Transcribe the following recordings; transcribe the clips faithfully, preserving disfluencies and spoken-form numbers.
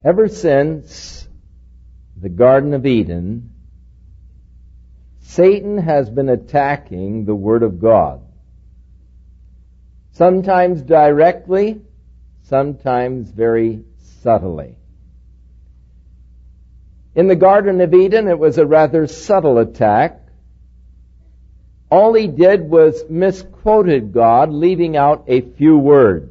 Ever since the Garden of Eden, Satan has been attacking the Word of God. Sometimes directly, sometimes very subtly. In the Garden of Eden, it was a rather subtle attack. All he did was misquoted God, leaving out a few words.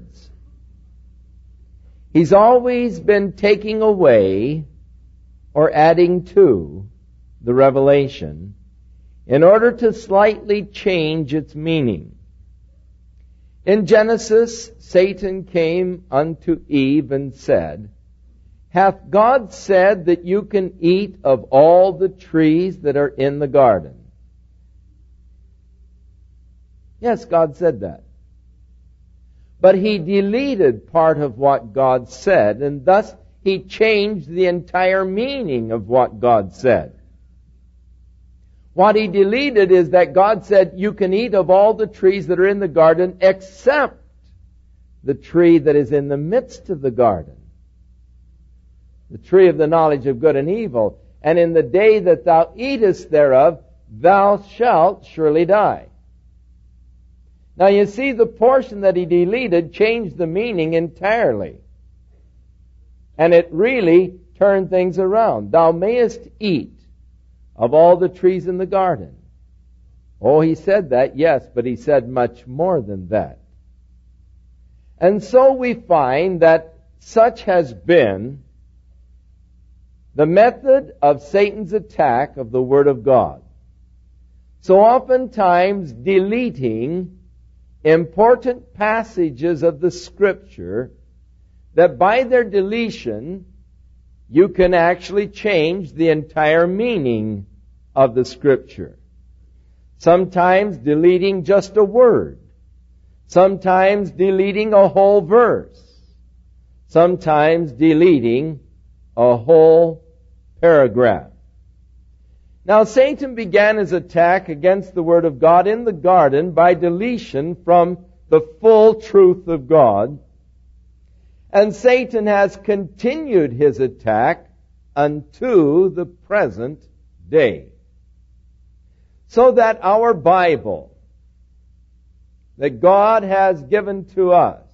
He's always been taking away or adding to the revelation in order to slightly change its meaning. In Genesis, Satan came unto Eve and said, "Hath God said that you can eat of all the trees that are in the garden?" Yes, God said that. But he deleted part of what God said, and thus he changed the entire meaning of what God said. What he deleted is that God said, you can eat of all the trees that are in the garden except the tree that is in the midst of the garden, the tree of the knowledge of good and evil. And in the day that thou eatest thereof, thou shalt surely die. Now you see, the portion that he deleted changed the meaning entirely. And it really turned things around. Thou mayest eat of all the trees in the garden. Oh, he said that, yes, but he said much more than that. And so we find that such has been the method of Satan's attack of the Word of God. So oftentimes deleting important passages of the Scripture that by their deletion you can actually change the entire meaning of the Scripture. Sometimes deleting just a word. Sometimes deleting a whole verse. Sometimes deleting a whole paragraph. Now, Satan began his attack against the Word of God in the garden by deletion from the full truth of God. And Satan has continued his attack unto the present day. So that our Bible, that God has given to us,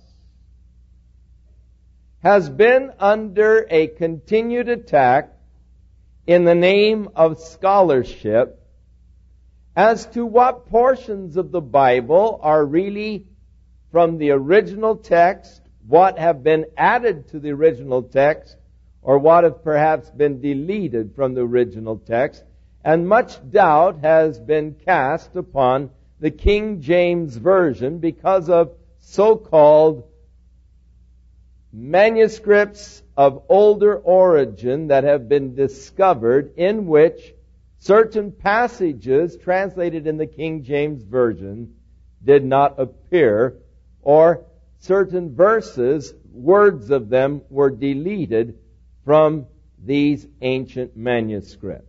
has been under a continued attack in the name of scholarship as to what portions of the Bible are really from the original text, what have been added to the original text, or what have perhaps been deleted from the original text. And much doubt has been cast upon the King James Version because of so-called manuscripts of older origin that have been discovered in which certain passages translated in the King James Version did not appear, or certain verses, words of them were deleted from these ancient manuscripts.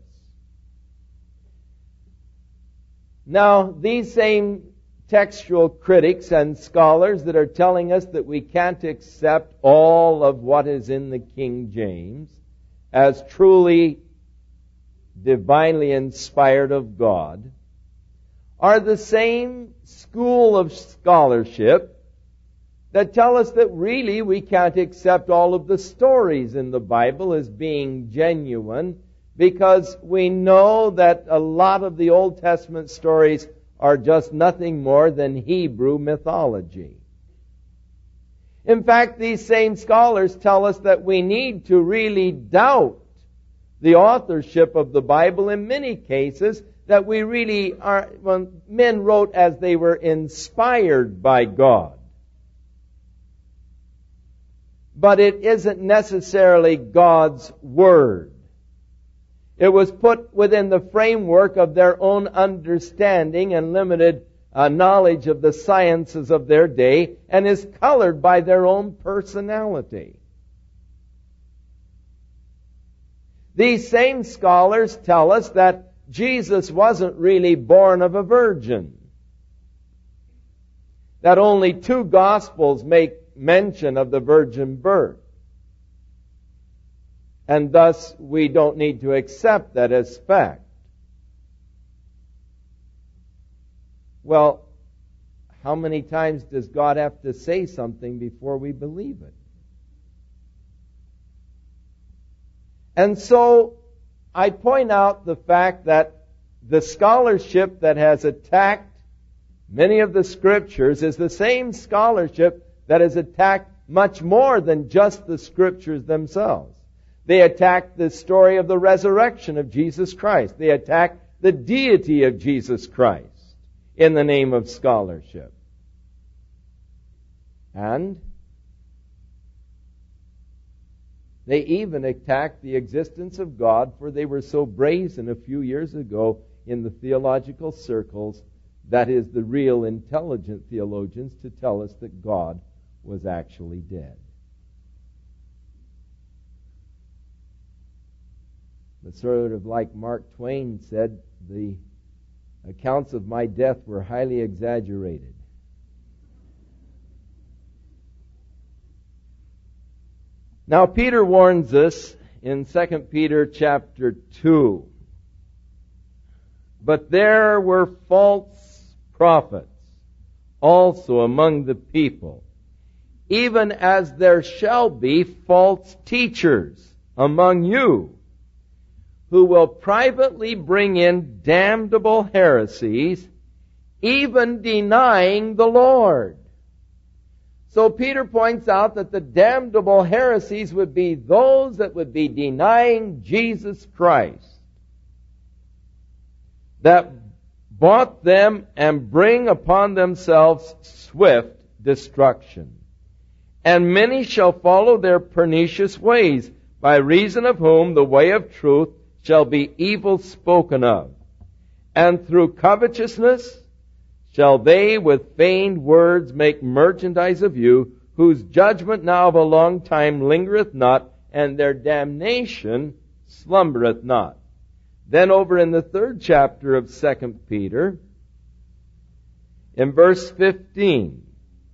Now, these same textual critics and scholars that are telling us that we can't accept all of what is in the King James as truly divinely inspired of God are the same school of scholarship that tell us that really we can't accept all of the stories in the Bible as being genuine, because we know that a lot of the Old Testament stories are just nothing more than Hebrew mythology. In fact, these same scholars tell us that we need to really doubt the authorship of the Bible in many cases, that we really are, well, men wrote as they were inspired by God. But it isn't necessarily God's Word. It was put within the framework of their own understanding and limited uh, knowledge of the sciences of their day, and is colored by their own personality. These same scholars tell us that Jesus wasn't really born of a virgin, that only two Gospels make mention of the virgin birth. and thus we don't need to accept that as fact. Well, how many times does God have to say something before we believe it? And so I point out the fact that the scholarship that has attacked many of the Scriptures is the same scholarship that has attacked much more than just the Scriptures themselves. They attack the story of the resurrection of Jesus Christ. They attack the deity of Jesus Christ in the name of scholarship. And they even attacked the existence of God, for they were so brazen a few years ago in the theological circles, that is, the real intelligent theologians, to tell us that God was actually dead. But sort of like Mark Twain said, the accounts of my death were highly exaggerated. Now Peter warns us in Second Peter chapter two. But there were false prophets also among the people, even as there shall be false teachers among you, who will privately bring in damnable heresies, even denying the Lord. So Peter points out that the damnable heresies would be those that would be denying Jesus Christ, that bought them and bring upon themselves swift destruction. And many shall follow their pernicious ways, by reason of whom the way of truth shall be evil spoken of. And through covetousness shall they with feigned words make merchandise of you, whose judgment now of a long time lingereth not, and their damnation slumbereth not. Then over in the third chapter of Second Peter, in verse fifteen,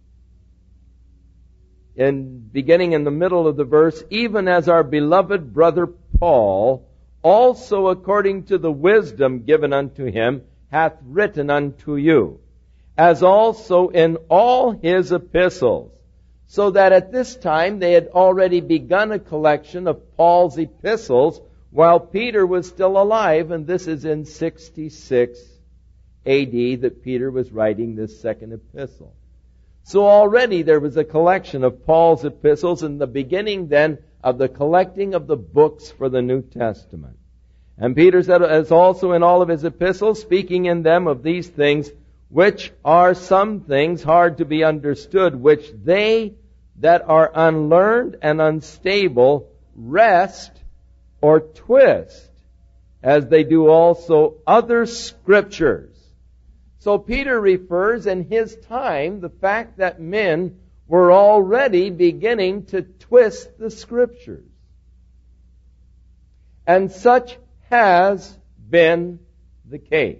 in beginning in the middle of the verse, even as our beloved brother Paul, also according to the wisdom given unto him, hath written unto you, as also in all his epistles. So that at this time they had already begun a collection of Paul's epistles while Peter was still alive, and this is in sixty-six A D that Peter was writing this second epistle. So already there was a collection of Paul's epistles in the beginning then of the collecting of the books for the New Testament. And Peter said, as also in all of his epistles, speaking in them of these things, which are some things hard to be understood, which they that are unlearned and unstable wrest or twist, as they do also other scriptures. So Peter refers in his time the fact that men were already beginning to twist the scriptures. And such has been the case.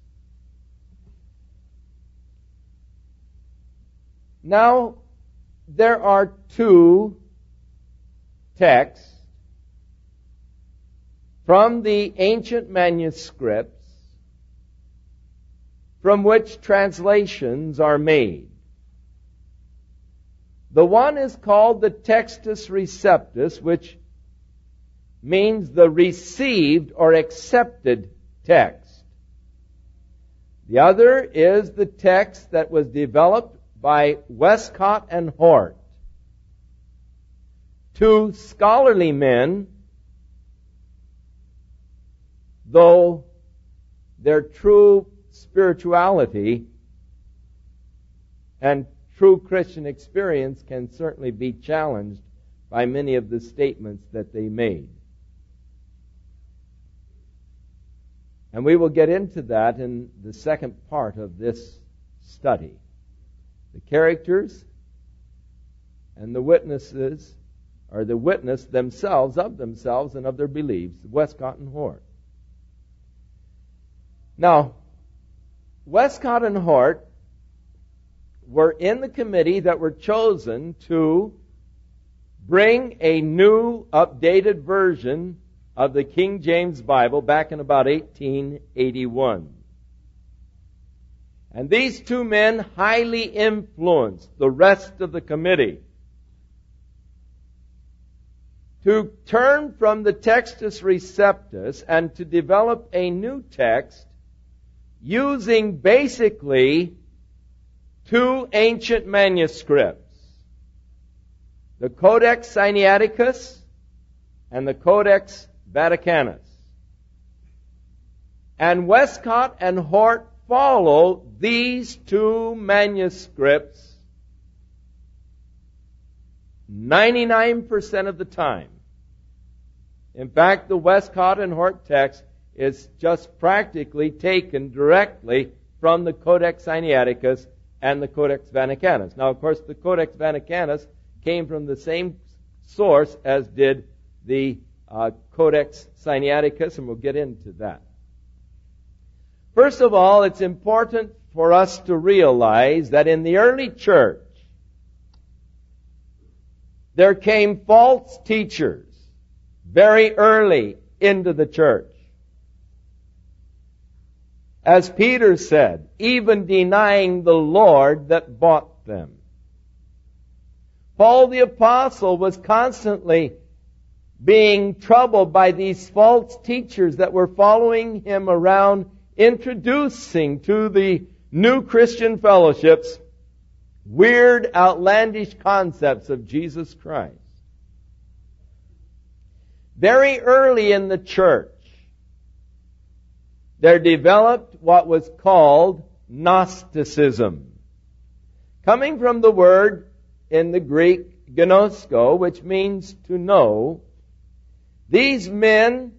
Now, there are two texts from the ancient manuscripts from which translations are made. The one is called the Textus Receptus, which means the received or accepted text. The other is the text that was developed by Westcott and Hort, two scholarly men, though their true spirituality and true Christian experience can certainly be challenged by many of the statements that they made. And we will get into that in the second part of this study. The characters and the witnesses, or the witness themselves of themselves and of their beliefs, Westcott and Hort. Now, Westcott and Hort were in the committee that were chosen to bring a new, updated version of the King James Bible back in about eighteen eighty-one. And these two men highly influenced the rest of the committee to turn from the Textus Receptus and to develop a new text using basically two ancient manuscripts, the Codex Sinaiticus and the Codex Vaticanus. And Westcott and Hort follow these two manuscripts ninety-nine percent of the time. In fact, the Westcott and Hort text is just practically taken directly from the Codex Sinaiticus and the Codex Vaticanus. Now, of course, the Codex Vaticanus came from the same source as did the uh, Codex Sinaiticus, and we'll get into that. First of all, it's important for us to realize that in the early church, there came false teachers very early into the church. As Peter said, even denying the Lord that bought them. Paul the Apostle was constantly being troubled by these false teachers that were following him around, introducing to the new Christian fellowships weird, outlandish concepts of Jesus Christ. Very early in the church, there developed what was called Gnosticism, coming from the word in the Greek gnosko, which means to know. These men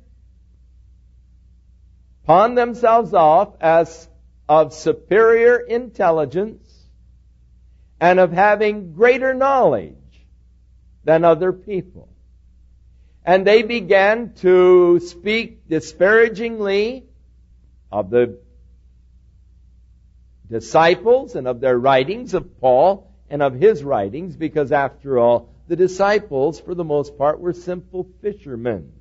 pawned themselves off as of superior intelligence and of having greater knowledge than other people. And they began to speak disparagingly of the disciples and of their writings, of Paul and of his writings, because after all, the disciples, for the most part, were simple fishermen.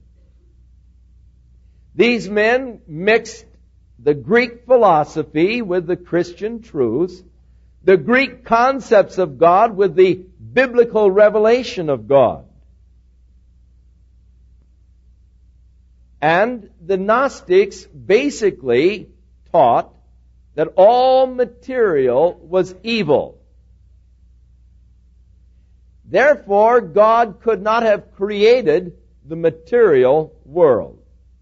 These men mixed the Greek philosophy with the Christian truths, the Greek concepts of God with the biblical revelation of God. And the Gnostics basically taught that all material was evil. Therefore, God could not have created the material world.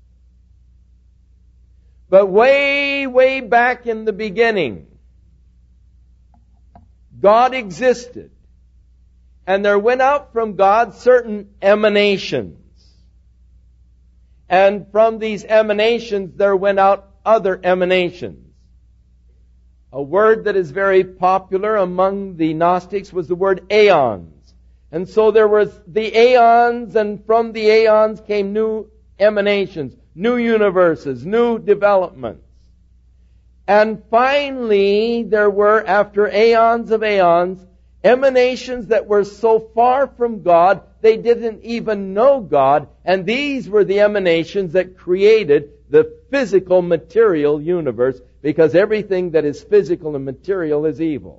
But way, way back in the beginning, God existed. And there went out from God certain emanations. And from these emanations there went out other emanations. A word that is very popular among the Gnostics was the word aeons. And so there was the aeons, and from the aeons came new emanations, new universes, new developments. And finally, there were, after aeons of aeons, emanations that were so far from God, they didn't even know God, and these were the emanations that created the physical material universe, because everything that is physical and material is evil.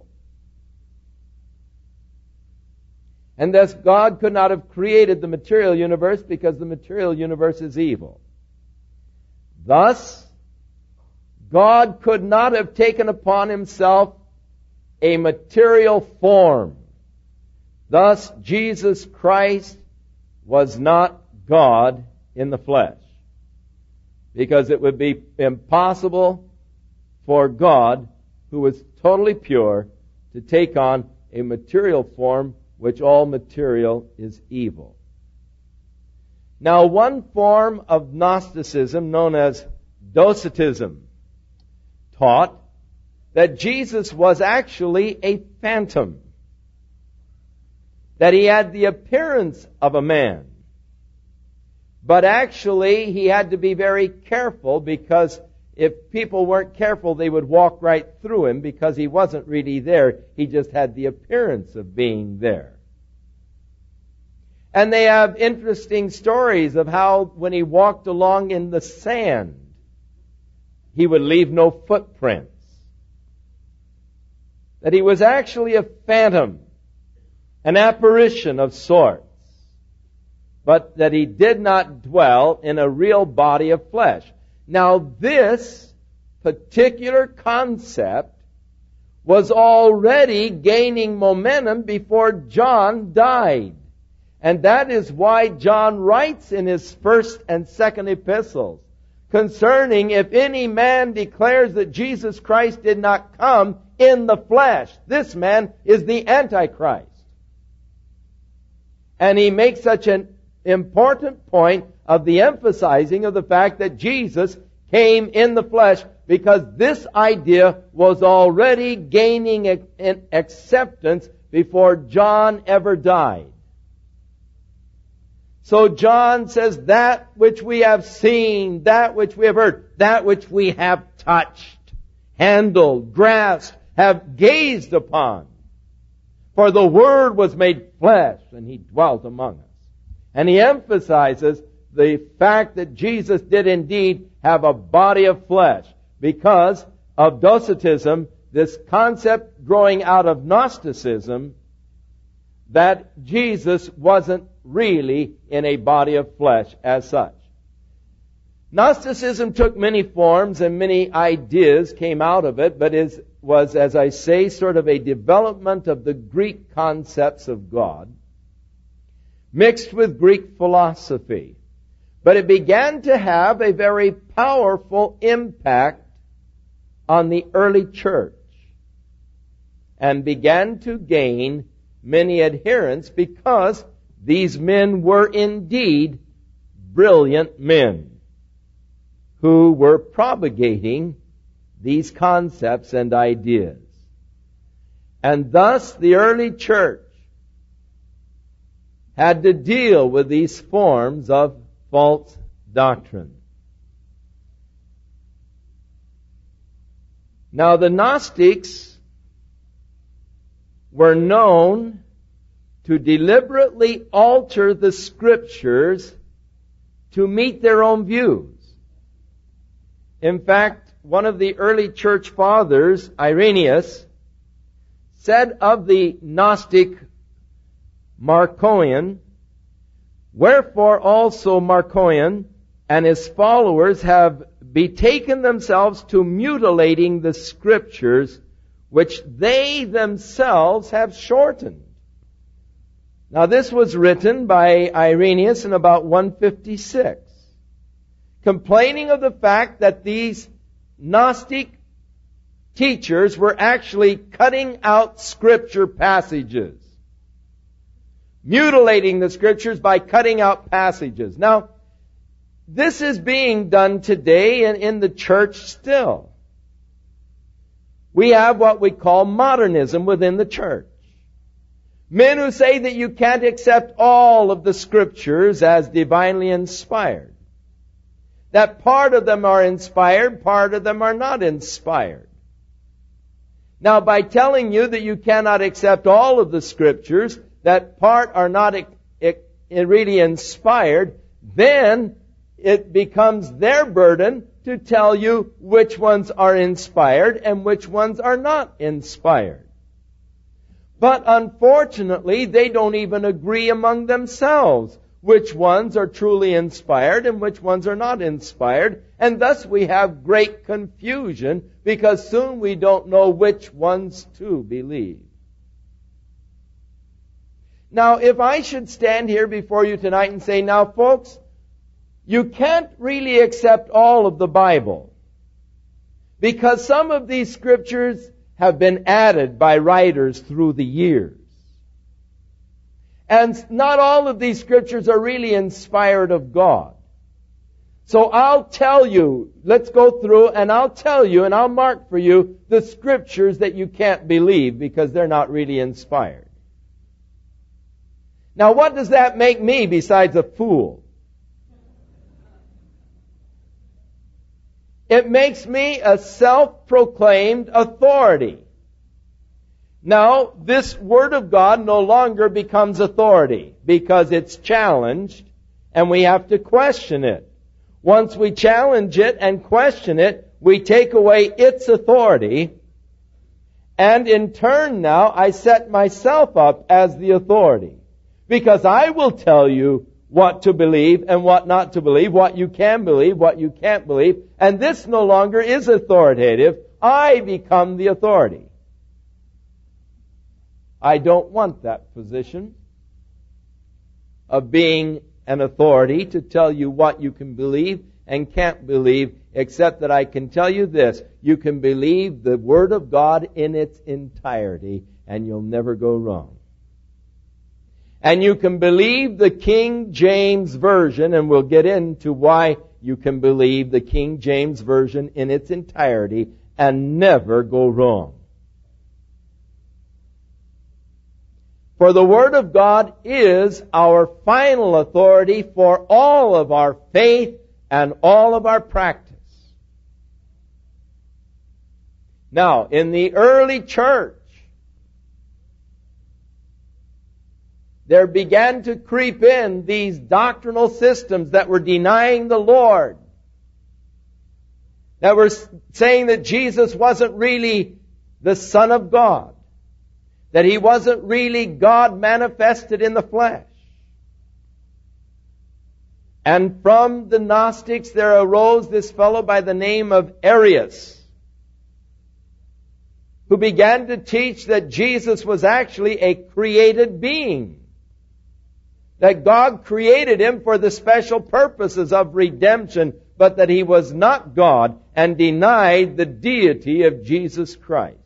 And thus God could not have created the material universe because the material universe is evil. Thus, God could not have taken upon himself a material form. Thus, Jesus Christ was not God in the flesh, because it would be impossible for God, who was totally pure, to take on a material form, which all material is evil. Now, one form of Gnosticism, known as Docetism, taught that Jesus was actually a phantom, that he had the appearance of a man. But actually, he had to be very careful, because if people weren't careful, they would walk right through him, because he wasn't really there. He just had the appearance of being there. And they have interesting stories of how when he walked along in the sand, he would leave no footprints. That he was actually a phantom, an apparition of sorts, but that he did not dwell in a real body of flesh. Now this particular concept was already gaining momentum before John died. And that is why John writes in his first and second epistles concerning if any man declares that Jesus Christ did not come in the flesh, this man is the Antichrist. And he makes such an important point of the emphasizing of the fact that Jesus came in the flesh, because this idea was already gaining acceptance before John ever died. So John says, that which we have seen, that which we have heard, that which we have touched, handled, grasped, have gazed upon. For the Word was made flesh, and He dwelt among us. And he emphasizes the fact that Jesus did indeed have a body of flesh, because of Docetism, this concept growing out of Gnosticism, that Jesus wasn't really in a body of flesh as such. Gnosticism took many forms and many ideas came out of it, but is, was, as I say, sort of a development of the Greek concepts of God, mixed with Greek philosophy. But it began to have a very powerful impact on the early church and began to gain many adherents, because these men were indeed brilliant men who were propagating these concepts and ideas. And thus the early church had to deal with these forms of false doctrine. Now the Gnostics were known to deliberately alter the Scriptures to meet their own views. In fact, one of the early church fathers, Irenaeus, said of the Gnostic Marcion, "Wherefore also Marcion and his followers have betaken themselves to mutilating the Scriptures, which they themselves have shortened." Now this was written by Irenaeus in about one fifty-six, complaining of the fact that these Gnostic teachers were actually cutting out Scripture passages, mutilating the Scriptures by cutting out passages. Now, this is being done today in, in the church still. We have what we call modernism within the church. Men who say that you can't accept all of the Scriptures as divinely inspired. That part of them are inspired, part of them are not inspired. Now, by telling you that you cannot accept all of the Scriptures, that part are not really inspired, then it becomes their burden to tell you which ones are inspired and which ones are not inspired. But unfortunately, they don't even agree among themselves which ones are truly inspired and which ones are not inspired. And thus we have great confusion, because soon we don't know which ones to believe. Now, if I should stand here before you tonight and say, now folks, you can't really accept all of the Bible, because some of these Scriptures have been added by writers through the years. And not all of these Scriptures are really inspired of God. So I'll tell you, let's go through and I'll tell you and I'll mark for you the Scriptures that you can't believe because they're not really inspired. Now what does that make me besides a fool? It makes me a self-proclaimed authority. Now, this Word of God no longer becomes authority because it's challenged and we have to question it. Once we challenge it and question it, we take away its authority, and in turn now I set myself up as the authority, because I will tell you what to believe and what not to believe, what you can believe, what you can't believe, and this no longer is authoritative. I become the authority. I don't want that position of being an authority to tell you what you can believe and can't believe, except that I can tell you this: you can believe the Word of God in its entirety, and you'll never go wrong. And you can believe the King James Version, and we'll get into why you can believe the King James Version in its entirety and never go wrong. For the Word of God is our final authority for all of our faith and all of our practice. Now, in the early church, there began to creep in these doctrinal systems that were denying the Lord, that were saying that Jesus wasn't really the Son of God, that He wasn't really God manifested in the flesh. And from the Gnostics there arose this fellow by the name of Arius, who began to teach that Jesus was actually a created being, that God created Him for the special purposes of redemption, but that He was not God, and denied the deity of Jesus Christ.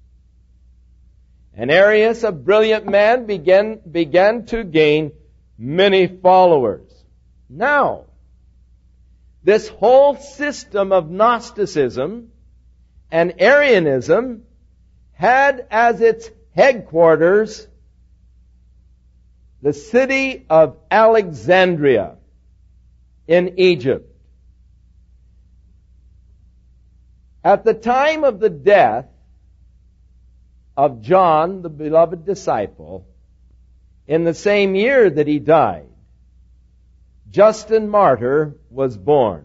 And Arius, a brilliant man, began, began to gain many followers. Now, this whole system of Gnosticism and Arianism had as its headquarters the city of Alexandria in Egypt. At the time of the death of John, the beloved disciple, in the same year that he died, Justin Martyr was born.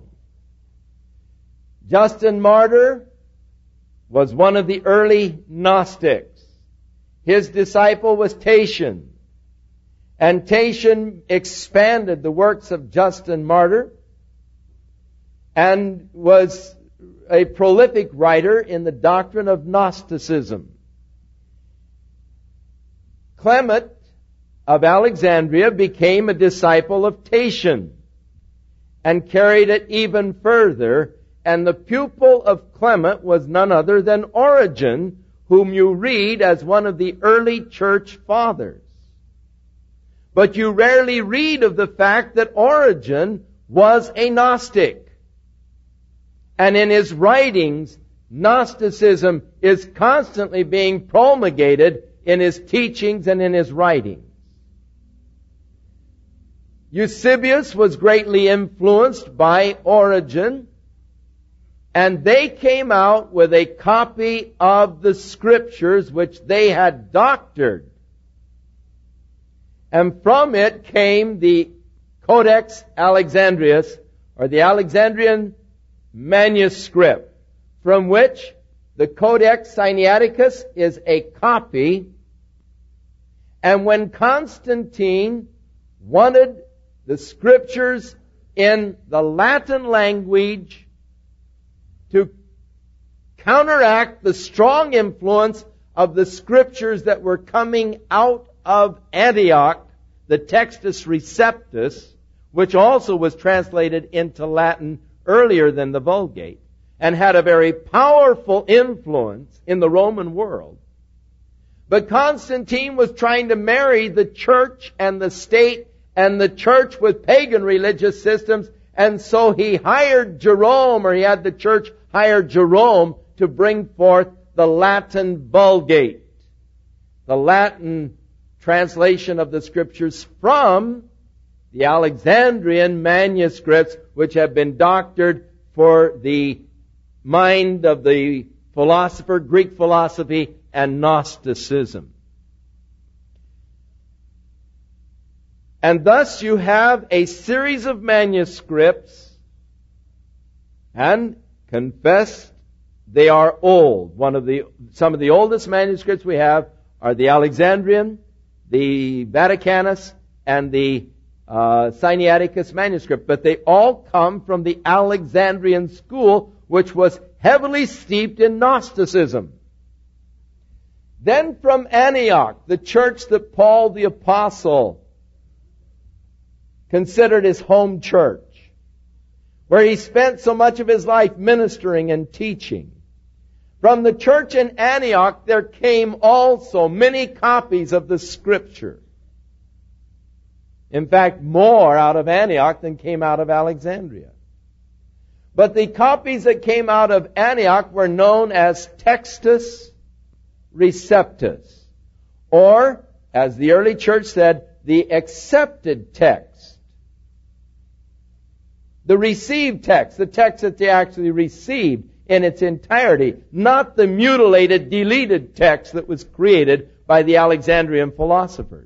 Justin Martyr was one of the early Gnostics. His disciple was Tatian. And Tatian expanded the works of Justin Martyr and was a prolific writer in the doctrine of Gnosticism. Clement of Alexandria became a disciple of Tatian and carried it even further, and the pupil of Clement was none other than Origen, whom you read as one of the early church fathers. But you rarely read of the fact that Origen was a Gnostic. And in his writings, Gnosticism is constantly being promulgated in his teachings and in his writings. Eusebius was greatly influenced by Origen, and they came out with a copy of the Scriptures which they had doctored. And from it came the Codex Alexandrinus, or the Alexandrian manuscript, from which the Codex Sinaiticus is a copy. And when Constantine wanted the Scriptures in the Latin language to counteract the strong influence of the Scriptures that were coming out of Antioch, the Textus Receptus, which also was translated into Latin earlier than the Vulgate, and had a very powerful influence in the Roman world. But Constantine was trying to marry the church and the state and the church with pagan religious systems, and so he hired Jerome, or he had the church hire Jerome to bring forth the Latin Vulgate, the Latin translation of the Scriptures from the Alexandrian manuscripts, which have been doctored for the mind of the philosopher, Greek philosophy, and Gnosticism. And thus you have a series of manuscripts, and confess they are old. One of the, some of the oldest manuscripts we have are the Alexandrian, the Vaticanus, and the uh, Sinaiticus manuscript. But they all come from the Alexandrian school, which was heavily steeped in Gnosticism. Then from Antioch, the church that Paul the Apostle considered his home church, where he spent so much of his life ministering and teaching. From the church in Antioch, there came also many copies of the Scripture. In fact, more out of Antioch than came out of Alexandria. But the copies that came out of Antioch were known as Textus Receptus, or, as the early church said, the accepted text. The received text, the text that they actually received in its entirety, not the mutilated, deleted text that was created by the Alexandrian philosophers.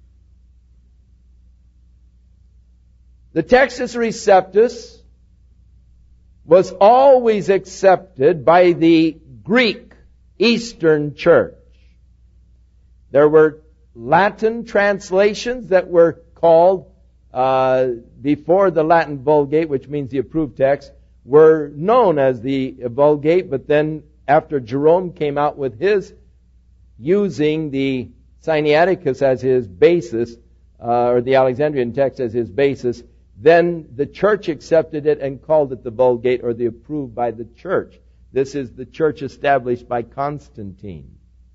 The Textus Receptus was always accepted by the Greek Eastern Church. There were Latin translations that were called Uh, before the Latin Vulgate, which means the approved text, were known as the Vulgate, but then after Jerome came out with his, using the Sinaiticus as his basis, uh, or the Alexandrian text as his basis, then the church accepted it and called it the Vulgate, or the approved by the church. This is the church established by Constantine.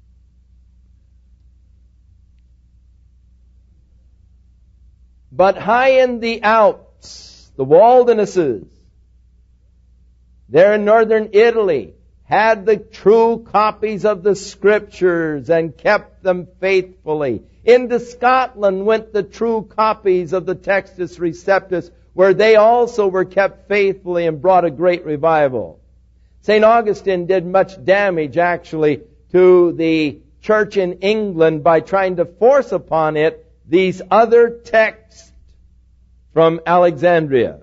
But high in the Alps, the wildernesses, there in northern Italy, had the true copies of the Scriptures and kept them faithfully. Into Scotland went the true copies of the Textus Receptus, where they also were kept faithfully and brought a great revival. Saint Augustine did much damage, actually, to the church in England by trying to force upon it these other texts from Alexandria.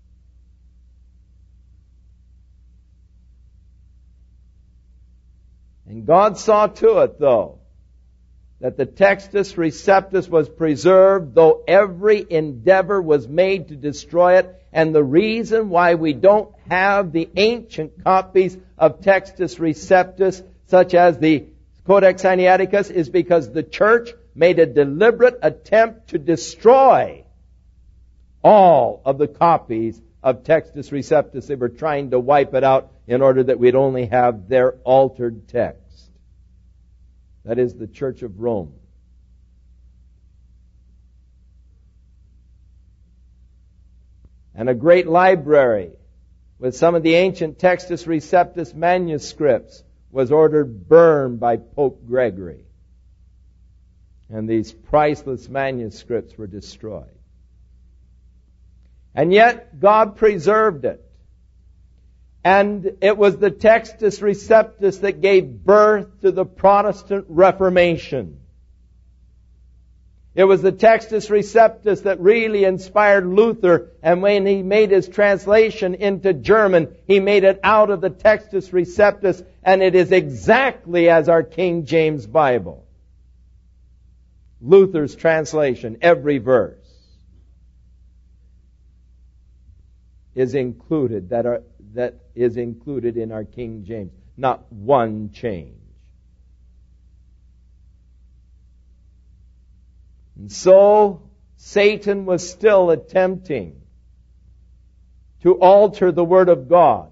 And God saw to it, though, that the Textus Receptus was preserved, though every endeavor was made to destroy it. And the reason why we don't have the ancient copies of Textus Receptus, such as the Codex Sinaiticus, is because the church made a deliberate attempt to destroy all of the copies of Textus Receptus. They were trying to wipe it out in order that we'd only have their altered text. That is the Church of Rome. And a great library with some of the ancient Textus Receptus manuscripts was ordered burned by Pope Gregory. And these priceless manuscripts were destroyed. And yet, God preserved it. And it was the Textus Receptus that gave birth to the Protestant Reformation. It was the Textus Receptus that really inspired Luther, and when he made his translation into German, he made it out of the Textus Receptus, and it is exactly as our King James Bible. Luther's translation, every verse is included, that are, that is included in our King James. Not one change. And so, Satan was still attempting to alter the Word of God,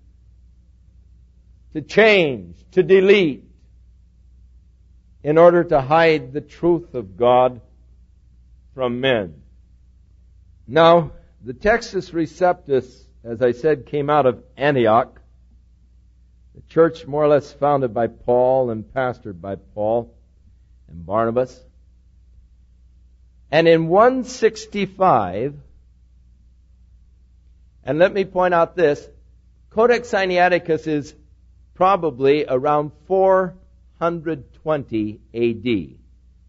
to change, to delete, in order to hide the truth of God from men. Now, the Textus Receptus, as I said, came out of Antioch, the church more or less founded by Paul and pastored by Paul and Barnabas. And in one sixty-five, and let me point out this, Codex Sinaiticus is probably around four twenty A D.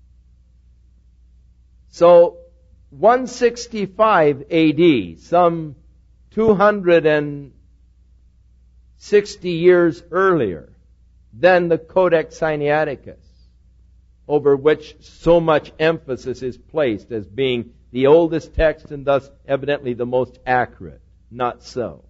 So, one sixty-five A D, some two hundred sixty years earlier than the Codex Sinaiticus, over which so much emphasis is placed as being the oldest text and thus evidently the most accurate. Not so.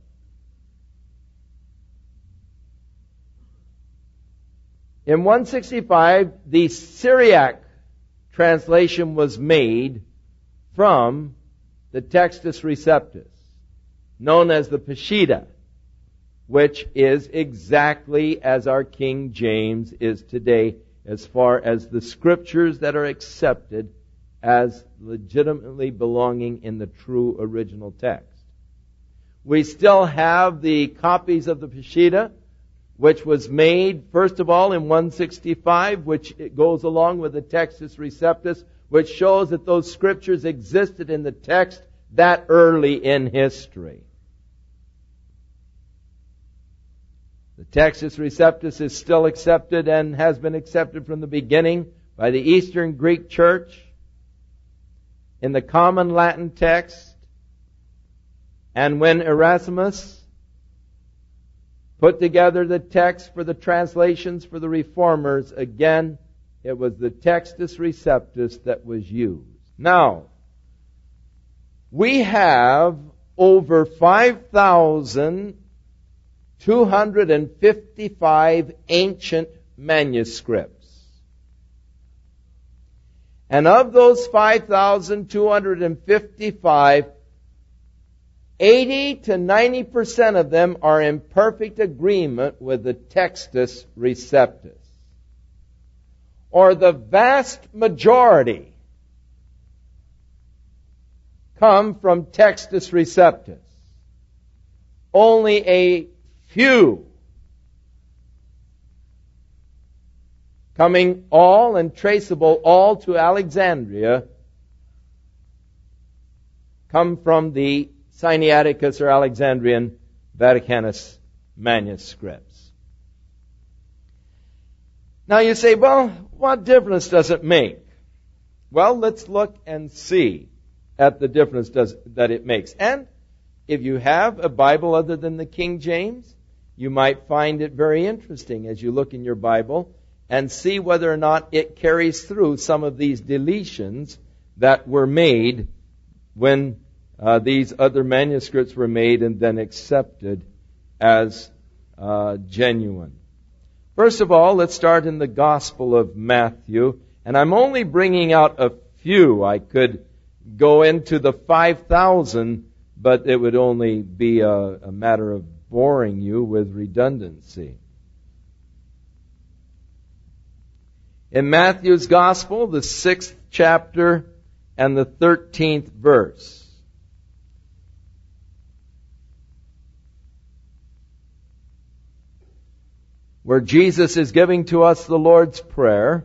In one sixty-five, the Syriac translation was made from the Textus Receptus, known as the Peshitta, which is exactly as our King James is today as far as the scriptures that are accepted as legitimately belonging in the true original text. We still have the copies of the Peshitta, which was made, first of all, in one sixty-five, which it goes along with the Textus Receptus, which shows that those scriptures existed in the text that early in history. The Textus Receptus is still accepted and has been accepted from the beginning by the Eastern Greek Church in the common Latin text. And when Erasmus put together the text for the translations for the Reformers, again, it was the Textus Receptus that was used. Now, we have over five thousand two hundred fifty-five ancient manuscripts. And of those five thousand two hundred fifty-five, eighty to ninety percent of them are in perfect agreement with the Textus Receptus. Or the vast majority come from Textus Receptus. Only a few coming all and traceable all to Alexandria come from the Sinaiticus or Alexandrian Vaticanus manuscripts. Now you say, well, what difference does it make? Well, let's look and see at the difference does, that it makes. And if you have a Bible other than the King James, you might find it very interesting as you look in your Bible and see whether or not it carries through some of these deletions that were made when Uh, these other manuscripts were made and then accepted as uh, genuine. First of all, let's start in the Gospel of Matthew. And I'm only bringing out a few. I could go into the five thousand, but it would only be a, a matter of boring you with redundancy. In Matthew's Gospel, the sixth chapter and the thirteenth verse, where Jesus is giving to us the Lord's Prayer,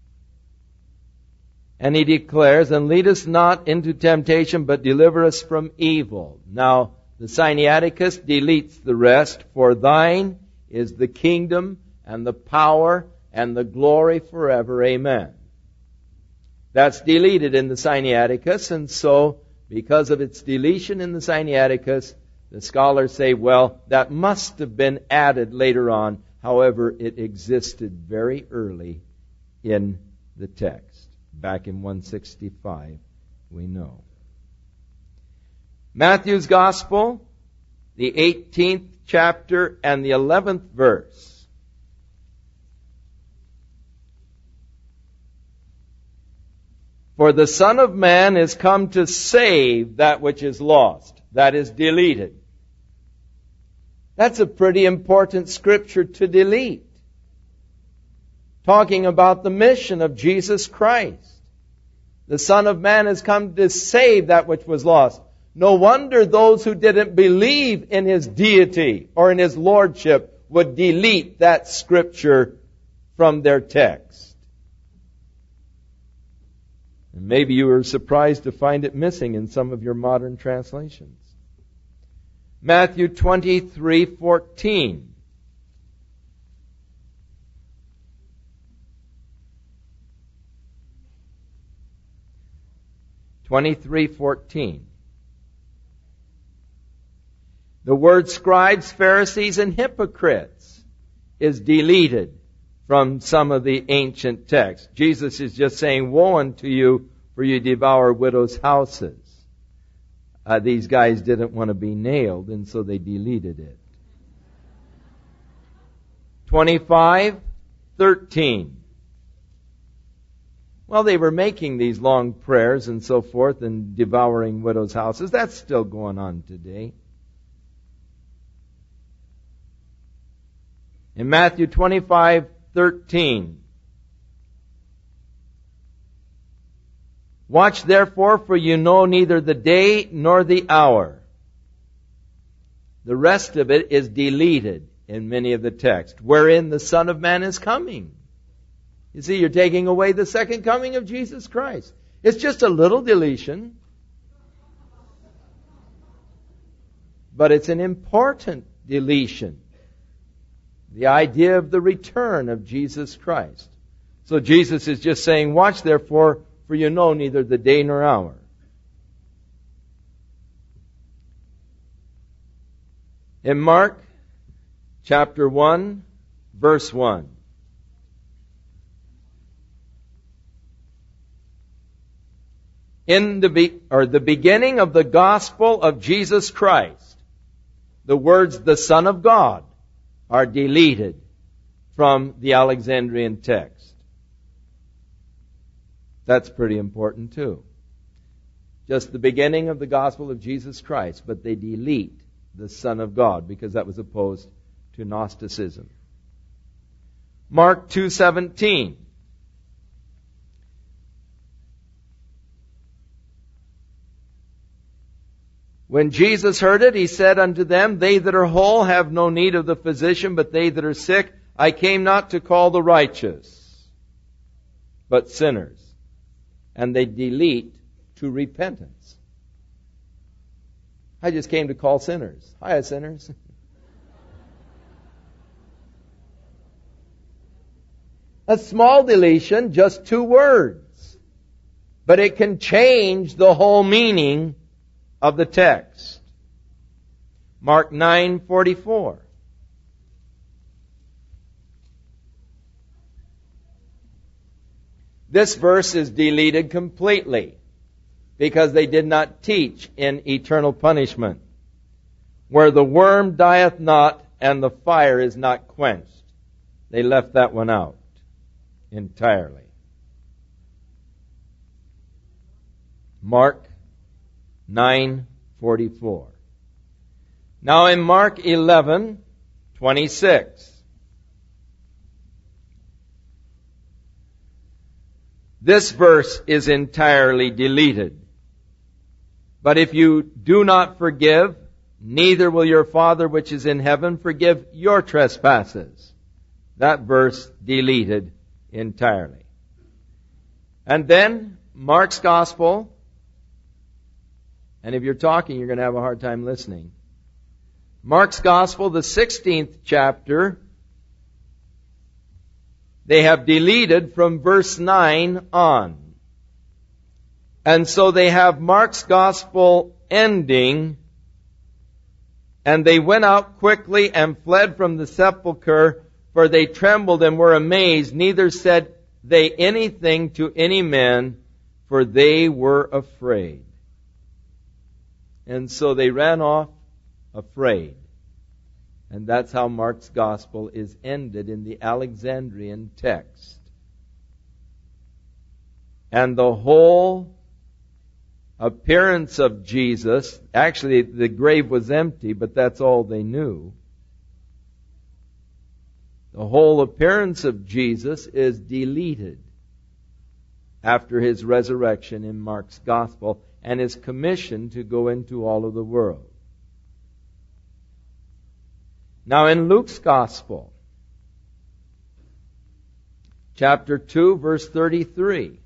and He declares, "And lead us not into temptation, but deliver us from evil." Now, the Sinaiticus deletes the rest, "For thine is the kingdom, and the power, and the glory forever. Amen." That's deleted in the Sinaiticus, and so, because of its deletion in the Sinaiticus, the scholars say, well, that must have been added later on. However, it existed very early in the text. Back in one sixty-five, we know. Matthew's Gospel, the eighteenth chapter and the eleventh verse. "For the Son of Man is come to save that which is lost." That is deleted. That's a pretty important scripture to delete. Talking about the mission of Jesus Christ. The Son of Man has come to save that which was lost. No wonder those who didn't believe in His deity or in His lordship would delete that scripture from their text. And maybe you were surprised to find it missing in some of your modern translations. Matthew twenty-three fourteen. twenty-three fourteen. The word scribes, Pharisees, and hypocrites is deleted from some of the ancient texts. Jesus is just saying, woe unto you, for you devour widows' houses. Uh, these guys didn't want to be nailed, and so they deleted it. twenty-five thirteen. Well, they were making these long prayers and so forth and devouring widows' houses. That's still going on today. In Matthew twenty-five thirteen. Watch therefore, for you know neither the day nor the hour. The rest of it is deleted in many of the texts, wherein the Son of Man is coming. You see, you're taking away the second coming of Jesus Christ. It's just a little deletion, but it's an important deletion. The idea of the return of Jesus Christ. So Jesus is just saying, watch therefore, for you know neither the day nor hour. In Mark chapter one, verse one. In the be- or the beginning of the gospel of Jesus Christ, the words the Son of God are deleted from the Alexandrian text. That's pretty important too. Just the beginning of the gospel of Jesus Christ, but they delete the Son of God because that was opposed to Gnosticism. Mark two seventeen. When Jesus heard it, he said unto them, they that are whole have no need of the physician, but they that are sick. I came not to call the righteous, but sinners. And they delete to repentance. I just came to call sinners. Hiya, sinners. A small deletion, just two words. But it can change the whole meaning of the text. Mark nine forty-four. This verse is deleted completely because they did not teach in eternal punishment, where the worm dieth not and the fire is not quenched. They left that one out entirely. Mark nine forty-four. Now in Mark eleven twenty-six. This verse is entirely deleted. But if you do not forgive, neither will your Father which is in heaven forgive your trespasses. That verse deleted entirely. And then Mark's Gospel. And if you're talking, you're going to have a hard time listening. Mark's Gospel, the sixteenth chapter, they have deleted from verse nine on. And so they have Mark's Gospel ending, and they went out quickly and fled from the sepulchre, for they trembled and were amazed, neither said they anything to any man, for they were afraid. And so they ran off afraid. And that's how Mark's Gospel is ended in the Alexandrian text. And the whole appearance of Jesus, actually the grave was empty, but that's all they knew. The whole appearance of Jesus is deleted after his resurrection in Mark's Gospel, and is commissioned to go into all of the world. Now in Luke's Gospel, chapter two, verse thirty-three.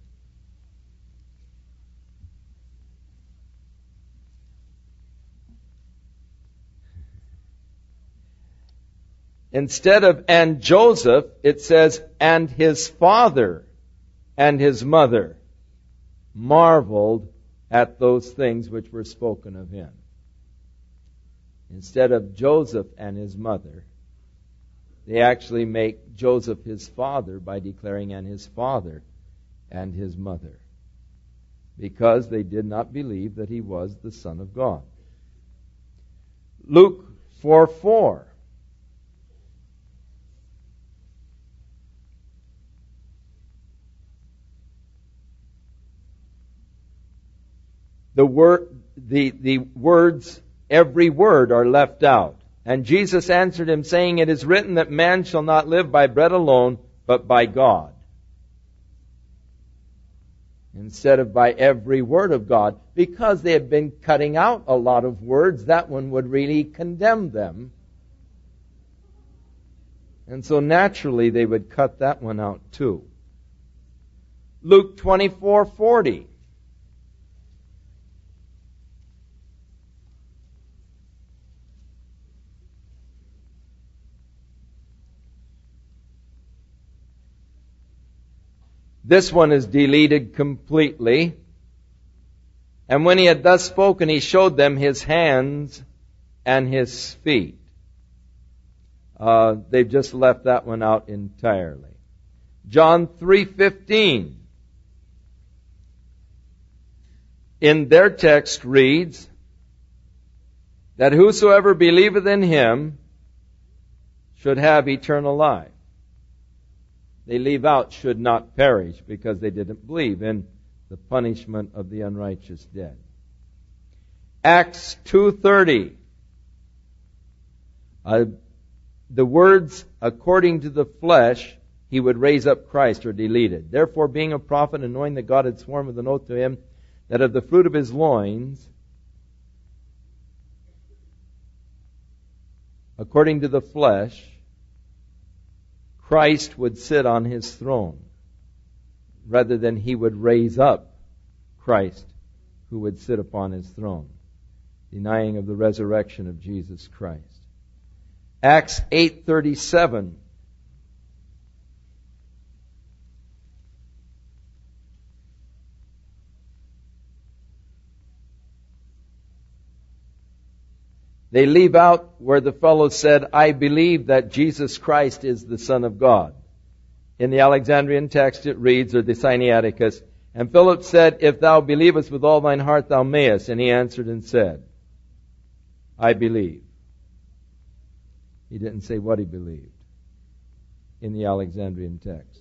Instead of and Joseph, it says, and his father and his mother marveled at those things which were spoken of him. Instead of Joseph and his mother, they actually make Joseph his father by declaring and his father and his mother, because they did not believe that he was the Son of God. Luke four four. The word, the, the words, every word are left out. And Jesus answered him, saying, It is written that man shall not live by bread alone, but by God. Instead of by every word of God, because they had been cutting out a lot of words, that one would really condemn them. And so naturally they would cut that one out too. Luke twenty-four forty. This one is deleted completely. And when he had thus spoken, he showed them his hands and his feet. Uh, they've just left that one out entirely. John three fifteen. In their text reads that whosoever believeth in him should have eternal life. They leave out should not perish because they didn't believe in the punishment of the unrighteous dead. Acts two thirty. Uh, the words, according to the flesh, he would raise up Christ, are deleted. Therefore, being a prophet, and knowing that God had sworn with an oath to him that of the fruit of his loins, according to the flesh, Christ would sit on his throne, rather than he would raise up Christ who would sit upon his throne, denying of the resurrection of Jesus Christ. Acts eight thirty-seven. They leave out where the fellow said, I believe that Jesus Christ is the Son of God. In the Alexandrian text it reads, or the Sinaiticus, and Philip said, If thou believest with all thine heart, thou mayest. And he answered and said, I believe. He didn't say what he believed in the Alexandrian text.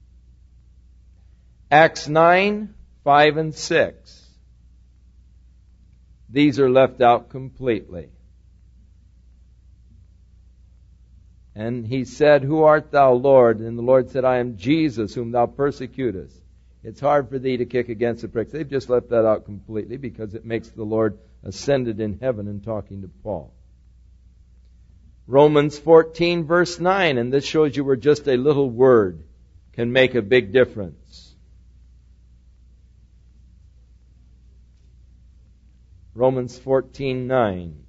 Acts nine, five and six. These are left out completely. And he said, Who art thou, Lord? And the Lord said, I am Jesus, whom thou persecutest. It's hard for thee to kick against the pricks. They've just left that out completely because it makes the Lord ascended in heaven and talking to Paul. Romans fourteen, verse nine, and this shows you where just a little word can make a big difference. Romans fourteen, nine.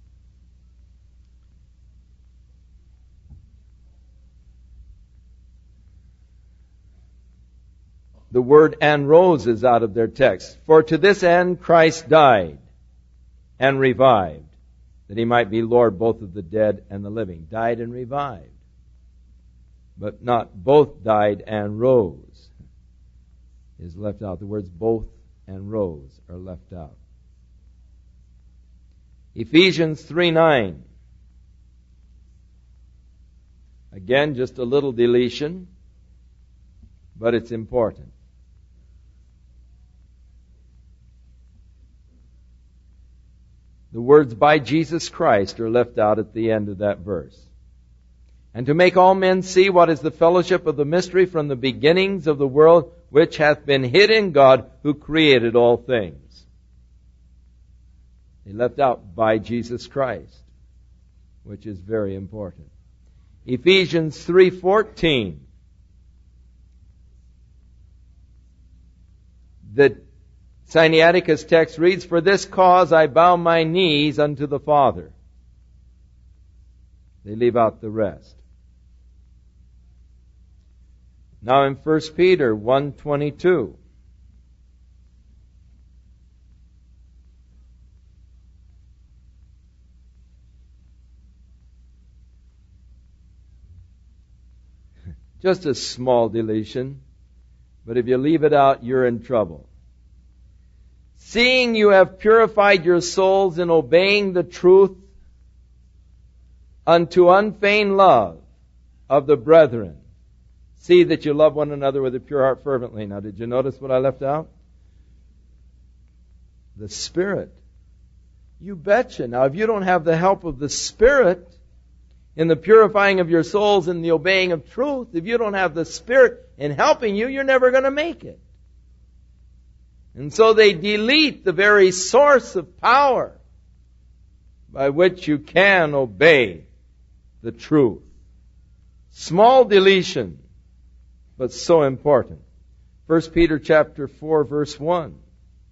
The word and rose is out of their text. For to this end Christ died and revived, that he might be Lord both of the dead and the living. Died and revived. But not both died and rose is left out. The words both and rose are left out. Ephesians three nine. Again, just a little deletion, but it's important. The words by Jesus Christ are left out at the end of that verse. And to make all men see what is the fellowship of the mystery from the beginnings of the world, which hath been hid in God, who created all things. They left out by Jesus Christ, which is very important. Ephesians three fourteen. The Sinaiticus text reads, For this cause I bow my knees unto the Father. They leave out the rest. Now in First Peter one twenty-two. Just a small deletion. But if you leave it out, you're in trouble. Seeing you have purified your souls in obeying the truth unto unfeigned love of the brethren. See that you love one another with a pure heart fervently. Now, did you notice what I left out? The Spirit. You betcha. Now, if you don't have the help of the Spirit in the purifying of your souls and the obeying of truth, if you don't have the Spirit in helping you, you're never going to make it. And so they delete the very source of power by which you can obey the truth. Small deletion, but so important. First Peter chapter four, verse one.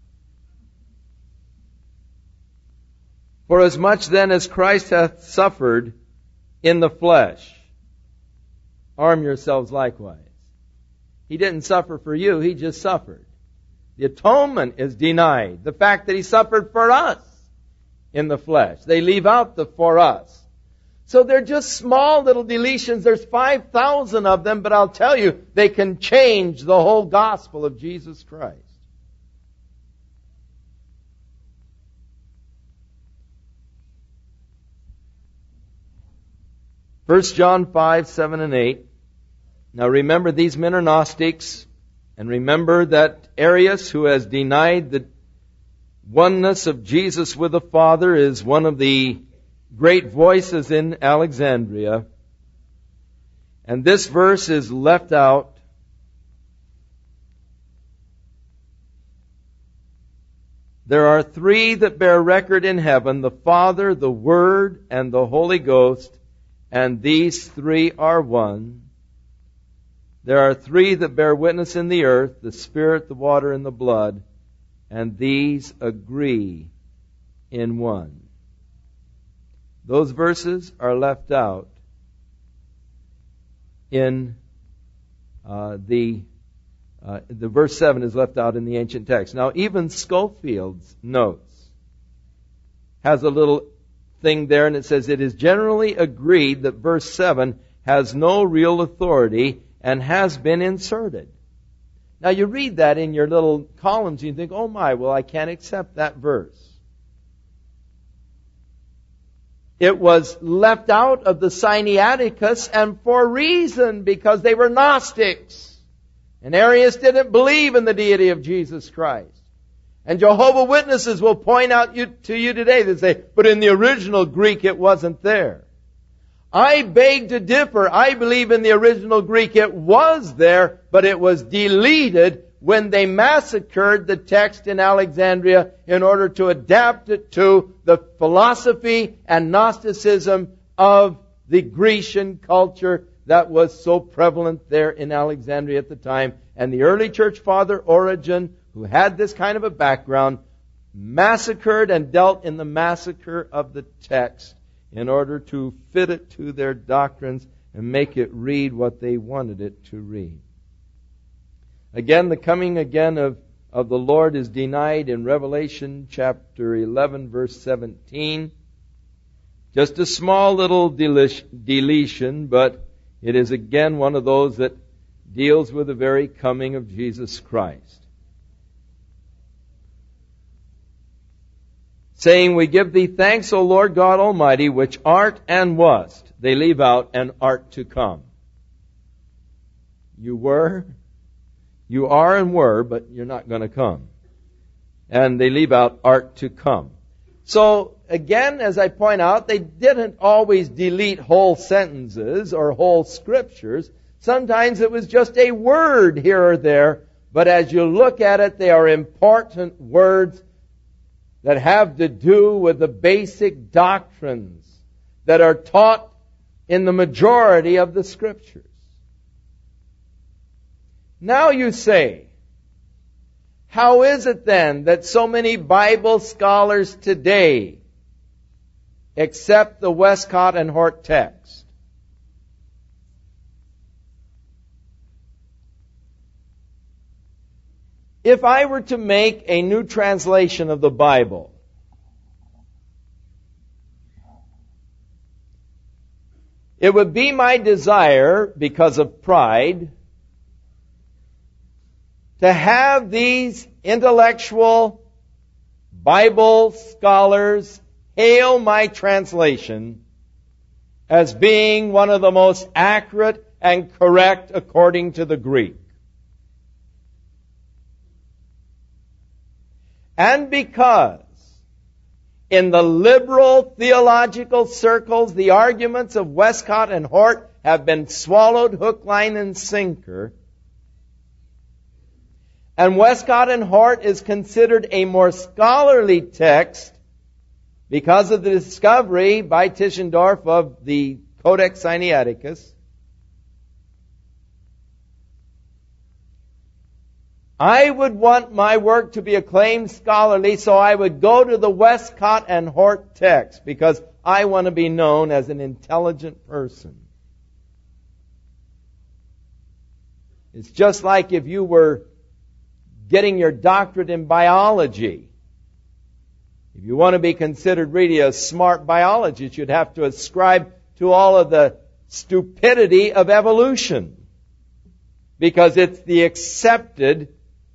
For as much then as Christ hath suffered in the flesh, arm yourselves likewise. He didn't suffer for you, He just suffered. The atonement is denied. The fact that He suffered for us in the flesh. They leave out the for us. So they're just small little deletions. There's five thousand of them, but I'll tell you, they can change the whole gospel of Jesus Christ. First John five, seven and eight. Now remember, these men are Gnostics. And remember that Arius, who has denied the oneness of Jesus with the Father, is one of the great voices in Alexandria. And this verse is left out. There are three that bear record in heaven, the Father, the Word, and the Holy Ghost, and these three are one. There are three that bear witness in the earth, the Spirit, the water, and the blood, and these agree in one. Those verses are left out in uh, the uh, the verse seven is left out in the ancient text. Now, even Scofield's notes has a little thing there, and it says it is generally agreed that verse seven has no real authority and has been inserted. Now you read that in your little columns and you think, oh my, well I can't accept that verse. It was left out of the Sinaiticus, and for a reason, because they were Gnostics. And Arius didn't believe in the deity of Jesus Christ. And Jehovah Witnesses will point out you, to you today, they say, but in the original Greek it wasn't there. I beg to differ. I believe in the original Greek it was there, but it was deleted when they massacred the text in Alexandria in order to adapt it to the philosophy and Gnosticism of the Grecian culture that was so prevalent there in Alexandria at the time. And the early church father Origen, who had this kind of a background, massacred and dealt in the massacre of the text in order to fit it to their doctrines and make it read what they wanted it to read. Again, the coming again of, of the Lord is denied in Revelation chapter eleven, verse seventeen. Just a small little deletion, but it is again one of those that deals with the very coming of Jesus Christ. Saying, we give thee thanks, O Lord God Almighty, which art and wast. They leave out, and art to come. You were, you are and were, but you're not going to come. And they leave out, art to come. So, again, as I point out, they didn't always delete whole sentences or whole scriptures. Sometimes it was just a word here or there, but as you look at it, they are important words that have to do with the basic doctrines that are taught in the majority of the Scriptures. Now you say, how is it then that so many Bible scholars today accept the Westcott and Hort text? If I were to make a new translation of the Bible, It would be my desire, because of pride, to have these intellectual Bible scholars hail my translation as being one of the most accurate and correct according to the Greek. And because in the liberal theological circles the arguments of Westcott and Hort have been swallowed hook, line, and sinker, and Westcott and Hort is considered a more scholarly text because of the discovery by Tischendorf of the Codex Sinaiticus, I would want my work to be acclaimed scholarly, so I would go to the Westcott and Hort text, because I want to be known as an intelligent person. It's just like if you were getting your doctorate in biology. If you want to be considered really a smart biologist, you'd have to ascribe to all of the stupidity of evolution, because it's the accepted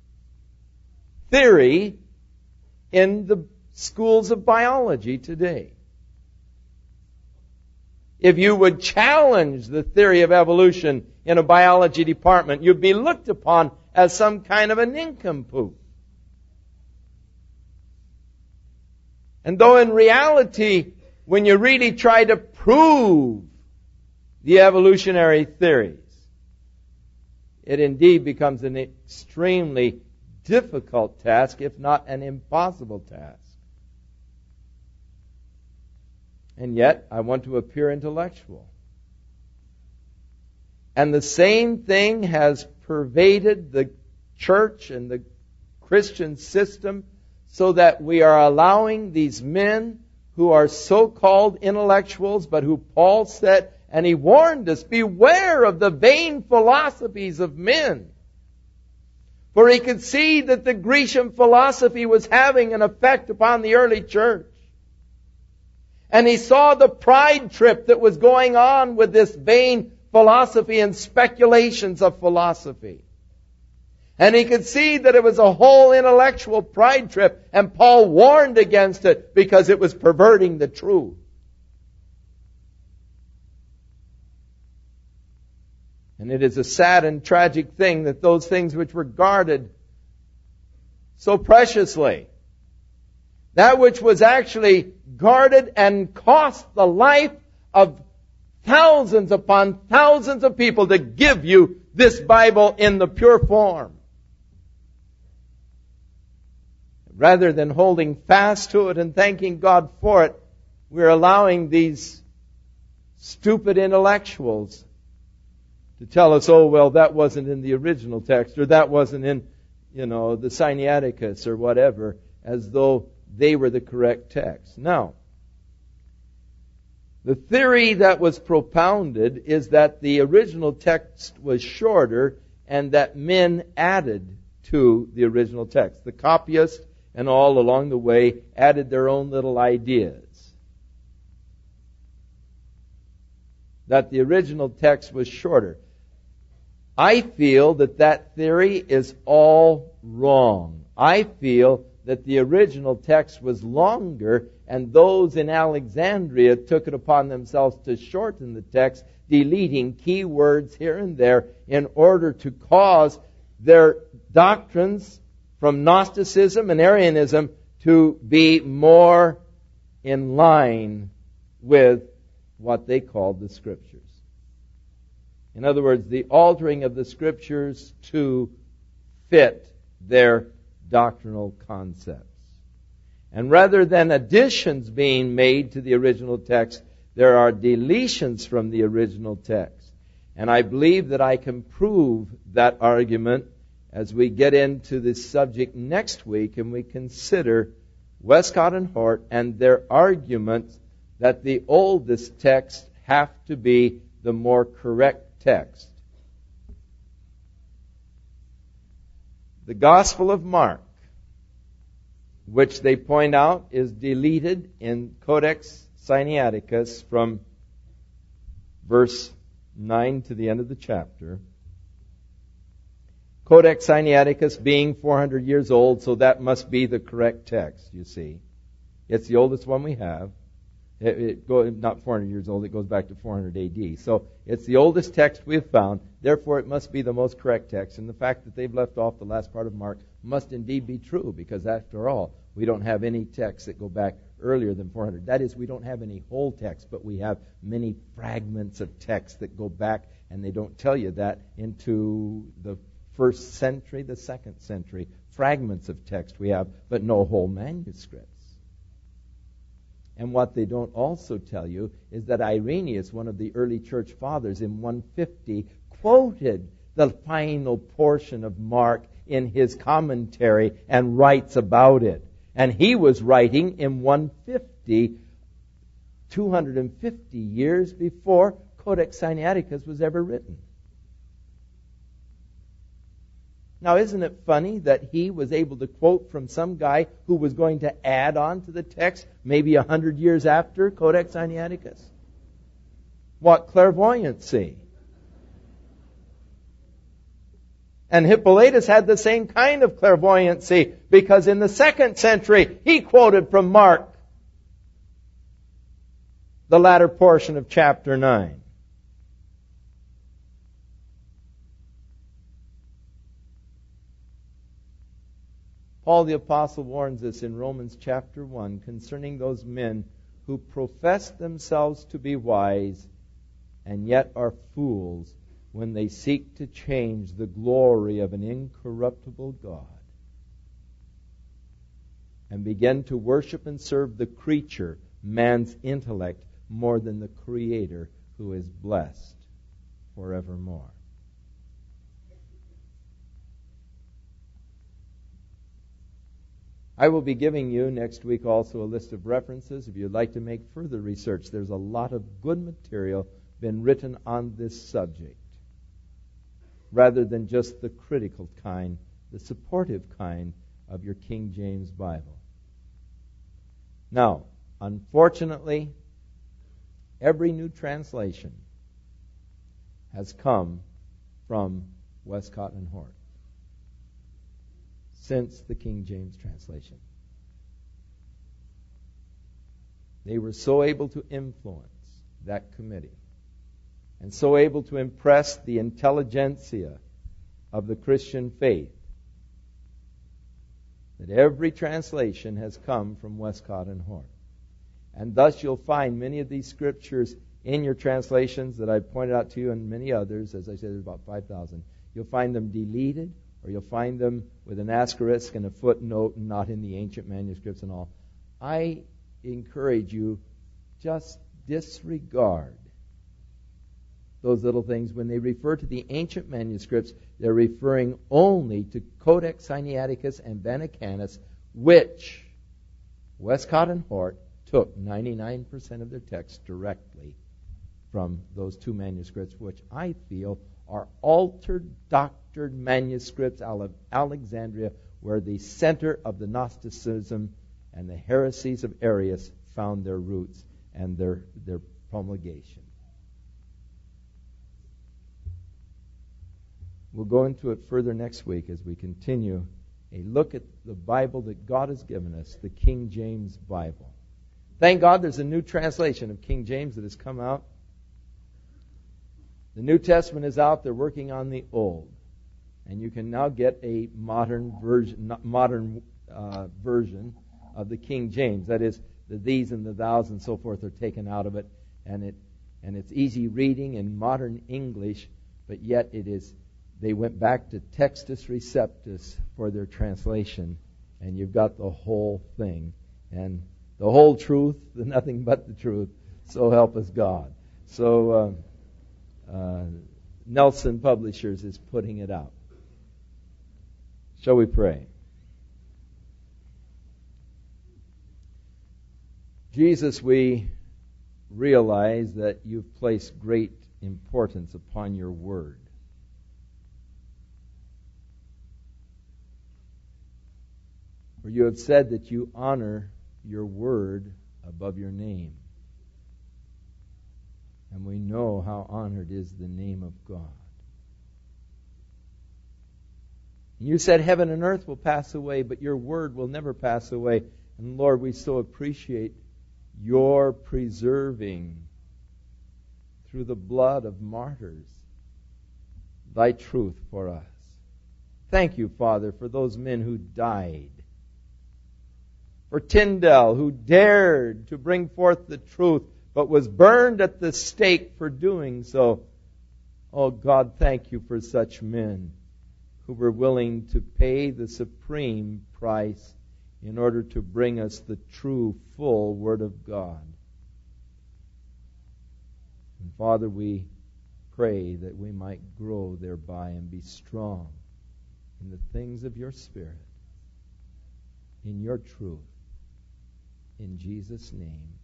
theory in the schools of biology today. If you would challenge the theory of evolution in a biology department, you'd be looked upon as some kind of a nincompoop. And though in reality, when you really try to prove the evolutionary theories, it indeed becomes an extremely difficult task, if not an impossible task. And yet, I want to appear intellectual. And the same thing has pervaded the church and the Christian system, so that we are allowing these men who are so-called intellectuals, but who Paul said, and he warned us, beware of the vain philosophies of men. For he could see that the Grecian philosophy was having an effect upon the early church. And he saw the pride trip that was going on with this vain philosophy and speculations of philosophy. And he could see that it was a whole intellectual pride trip, and Paul warned against it because it was perverting the truth. And it is a sad and tragic thing that those things which were guarded so preciously, that which was actually guarded and cost the life of thousands upon thousands of people to give you this Bible in the pure form, rather than holding fast to it and thanking God for it, we're allowing these stupid intellectuals to tell us, oh, well, that wasn't in the original text, or that wasn't in, you know, the Sinaiticus or whatever, as though they were the correct text. Now, the theory that was propounded is that the original text was shorter and that men added to the original text. The copyists and all along the way added their own little ideas. That the original text was shorter. I feel that that theory is all wrong. I feel that the original text was longer, and those in Alexandria took it upon themselves to shorten the text, deleting key words here and there in order to cause their doctrines from Gnosticism and Arianism to be more in line with what they called the Scriptures. In other words, the altering of the Scriptures to fit their doctrinal concepts. And rather than additions being made to the original text, there are deletions from the original text. And I believe that I can prove that argument as we get into this subject next week and we consider Westcott and Hort and their arguments that the oldest texts have to be the more correct text. The Gospel of Mark, which they point out is deleted in Codex Sinaiticus from verse nine to the end of the chapter. Codex Sinaiticus being four hundred years old, so that must be the correct text, you see. It's the oldest one we have. It, it go, not four hundred years old, it goes back to four hundred A D. So it's the oldest text we've found, therefore it must be the most correct text. And the fact that they've left off the last part of Mark must indeed be true, because after all, we don't have any texts that go back earlier than four hundred. That is, we don't have any whole text, but we have many fragments of text that go back, and they don't tell you that, into the first century, the second century. Fragments of text we have, but no whole manuscripts. And what they don't also tell you is that Irenaeus, one of the early church fathers, in one fifty, quoted the final portion of Mark in his commentary and writes about it. And he was writing in one fifty, two hundred fifty years before Codex Sinaiticus was ever written. Now, isn't it funny that he was able to quote from some guy who was going to add on to the text maybe a hundred years after Codex Sinaiticus? What clairvoyancy! And Hippolytus had the same kind of clairvoyancy, because in the second century he quoted from Mark, the latter portion of chapter nine. Paul the Apostle warns us in Romans chapter one concerning those men who profess themselves to be wise and yet are fools when they seek to change the glory of an incorruptible God and begin to worship and serve the creature, man's intellect, more than the Creator, who is blessed forevermore. I will be giving you next week also a list of references if you'd like to make further research. There's a lot of good material been written on this subject, rather than just the critical kind, the supportive kind of your King James Bible. Now, unfortunately, every new translation has come from Westcott and Hort since the King James translation. They were so able to influence that committee and so able to impress the intelligentsia of the Christian faith that every translation has come from Westcott and Hort. And thus you'll find many of these scriptures in your translations that I've pointed out to you, and many others, as I said, there's about five thousand. You'll find them deleted, or you'll find them with an asterisk and a footnote, and not in the ancient manuscripts and all. I encourage you, just disregard those little things. When they refer to the ancient manuscripts, they're referring only to Codex Sinaiticus and Vaticanus, which Westcott and Hort took ninety-nine percent of their text directly from those two manuscripts, which I feel are altered, doctored manuscripts out of Alexandria, where the center of the Gnosticism and the heresies of Arius found their roots and their, their promulgation. We'll go into it further next week as we continue a look at the Bible that God has given us, the King James Bible. Thank God there's a new translation of King James that has come out. The New Testament is out. They're working on the Old. And you can now get a modern version, modern uh, version of the King James. That is, the these and the thous and so forth are taken out of it, and it and it's easy reading in modern English, but yet it is. They went back to Textus Receptus for their translation, and you've got the whole thing, and the whole truth, the nothing but the truth. So help us God. So. Uh, Uh, Nelson Publishers is putting it out. Shall we pray? Jesus, we realize that you've placed great importance upon your word. For you have said that you honor your word above your name. And we know how honored is the name of God. You said heaven and earth will pass away, but your word will never pass away. And Lord, we so appreciate your preserving through the blood of martyrs thy truth for us. Thank you, Father, for those men who died. For Tyndale, who dared to bring forth the truth, but was burned at the stake for doing so. Oh God, thank you for such men who were willing to pay the supreme price in order to bring us the true, full Word of God. And Father, we pray that we might grow thereby and be strong in the things of your Spirit, in your truth. In Jesus' name.